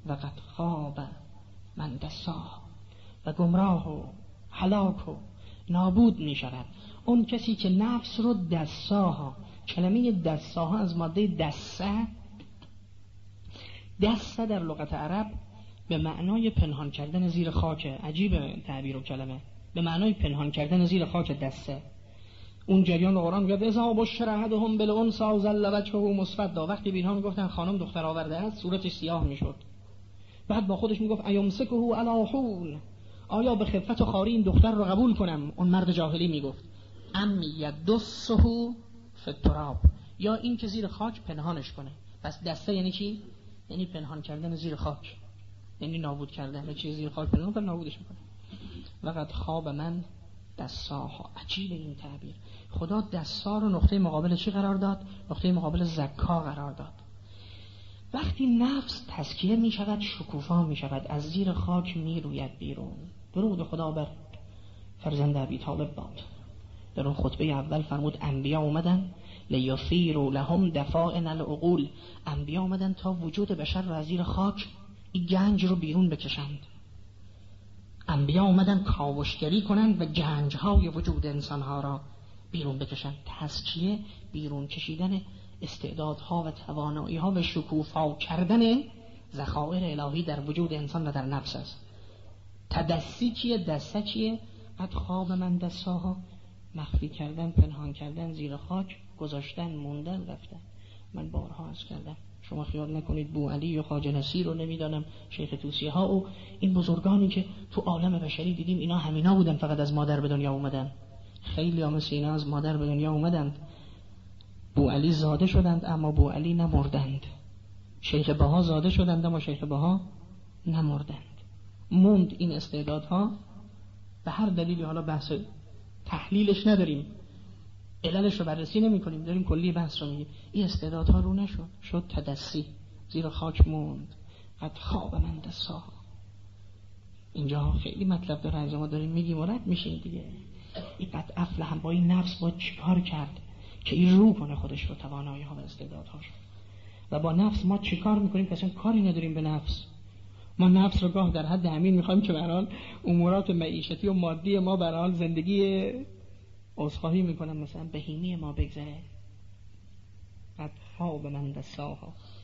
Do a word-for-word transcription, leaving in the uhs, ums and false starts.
و قد خواب من دساها، و گمراه و هلاک و نابود می شود اون کسی که نفس رو دساها. کلمه دساها از ماده دسه، دسته در لغت عرب به معنای پنهان کردن زیر خاک. عجیب تعبیر و کلمه، به معنای پنهان کردن زیر خاک دسته. اون جریان قرآن میگه اذا بشر احدهم بالانثى ظل وجهه مسودا، وقتی به اینها میگفتن خانم دختر آورده است صورتش سیاه میشد. بعد با خودش میگفت ایمسکه علی حول، آیا به خفت و خواری این دختر رو قبول کنم؟ اون مرد جاهلی میگفت ام یدسه فی التراب، یا این که زیر خاک پنهانش کنه. پس دسته یعنی چی؟ یعنی پنهان کردن زیر خاک، یعنی نابود کردن چیز زیر خاک پنهان کنه، نابودش میکنه. وقد خواب من دساها. عجیب این تعبیر. خدا دسا رو نقطه مقابل چی قرار داد؟ نقطه مقابل زکا قرار داد. وقتی نفس تزکیه می شود، شکوفا می شود، از زیر خاک می روید بیرون. درود خدا بر فرزند ابی طالب باد. در اون خطبه اول فرمود انبیا اومدن لیثیروا لهم دفائن العقول، انبیا اومدن تا وجود بشر رو از زیر خاک این گنج رو بیرون بکشند. انبیا اومدن کاوشگری کنند و گنج‌های وجود انسان‌ها را بیرون بکشند. تزکیه، بیرون کشیدن استعدادها و توانایی‌ها و شکوفا کردن ذخایر الهی در وجود انسان و در نفس است. تدسی چیه؟ دسته چیه؟ قد خواب من دساها، مخفی کردن، پنهان کردن، زیر خاک گذاشتن، موندن، رفتن. من بارها عرض کردم، شما خیال نکنید بو علی و خواجه نصیر رو نمیدانم شیخ توسیه ها و این بزرگانی که تو عالم بشری دیدیم اینا همینا بودن، فقط از مادر به دنیا اومدن. خیلی هم مثل اینا از مادر به دنیا اومدند، بو علی زاده شدند اما بو علی نمردند. شیخ بها زاده شدند اما شیخ بها نمردند. موند این استعدادها به هر دلیلی، حالا بحث تحلیلش نداریم، عللش رو بررسی نمی کنیم، داریم کلی بحث رو میگیم. این استعدادها رو نشد، شد تدسی، زیر خاک موند. قد خواب من دساها. اینجا خیلی مطلب داره، از ما داریم میگیم و رد میشیم دیگه. این قد افلح، با این نفس باید چیکار کرد که این رو کنه خودش رو، توانایی ها و استعدادهاش. و با نفس ما چیکار میکنیم که اصلا کاری نداریم به نفس. ما نفس رو گاه در حد همین میخوایم که به هر حال امورات معیشتی و مادی ما به هر حال زندگی عذرخواهی میکنم مثلا بهینی ما بگذره. قد خواب من دساها.